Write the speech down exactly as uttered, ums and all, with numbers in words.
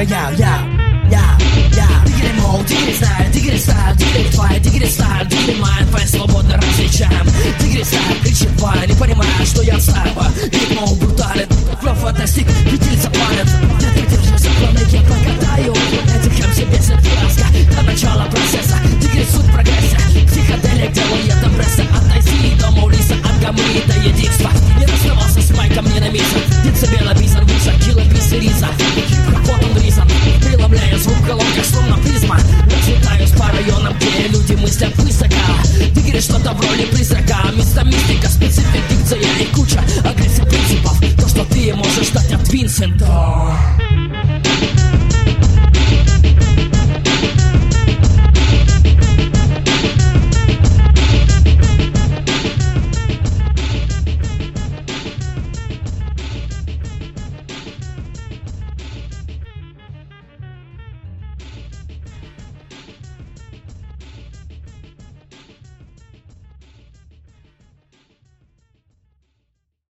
я, я, я, я. Дигери мол, дигери стайл, дигери стайл, дигери твай, дигери стайл, дигери майн, твой свободно различаем. Дигери стайл, кричит твай, не понимая, что я встаю. Ритм брутален, флоу фантастик, ветрится палец. Ты держишься в планете, покатаю. Этих ем себе сердцераска до начала процесса. Дигери суть прогресса, психоделик делает эмбресса. От Айси до Маулиса, от Гамри до единства. Не расставался с майком, не на мисс. Децибела, бизер, виса, килопис и риза. Вот он ризом, преломляя звук в колонках, словно призма. Разлетаюсь по районам, где люди мыслят высоко. Дигери что-то в роли призрака. Место мистика, специфик, дикция и куча агрессив принципов. То, что ты можешь дать от Винсента.